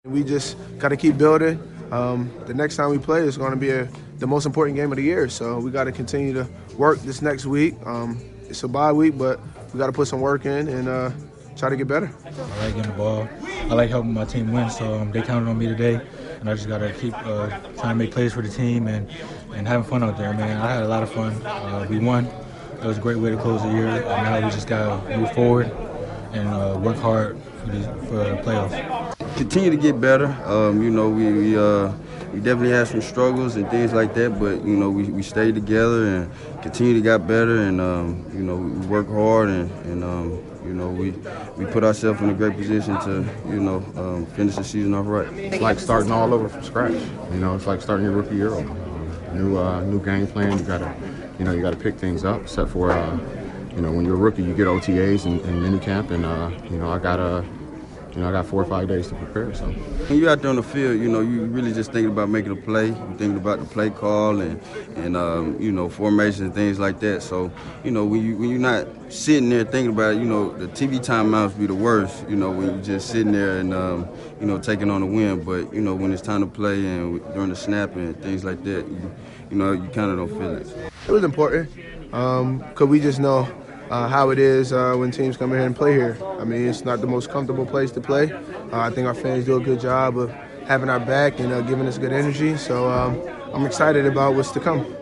We just got to keep building. The next time we play is going to be the most important game of the year, so we got to continue to work this next week. It's a bye week, but we got to put some work in and try to get better. I like getting the ball. I like helping my team win, so they counted on me today, and I just got to keep trying to make plays for the team and having fun out there, man. I had a lot of fun. We won. It was a great way to close the year. Now we just got to move forward and work hard for the playoffs. Continue to get better. We definitely had some struggles and things like that, but we stayed together and continue to get better, and we work hard and we put ourselves in a great position to finish the season off right. It's like starting all over from scratch. It's like starting your rookie year over. New game plan. You gotta pick things up. Except for when you're a rookie, you get OTAs and minicamp, and I got 4 or 5 days to prepare. So when you're out there on the field, you really just thinking about making a play. You're thinking about the play call and formation and things like that. So when you're not sitting there thinking about it, the TV timeouts be the worst. When you're just sitting there and taking on the win. But when it's time to play and during the snap and things like that, you kind of don't feel it. It was important because we just know how it is when teams come in here and play here. I mean, it's not the most comfortable place to play. I think our fans do a good job of having our back and giving us good energy. So I'm excited about what's to come.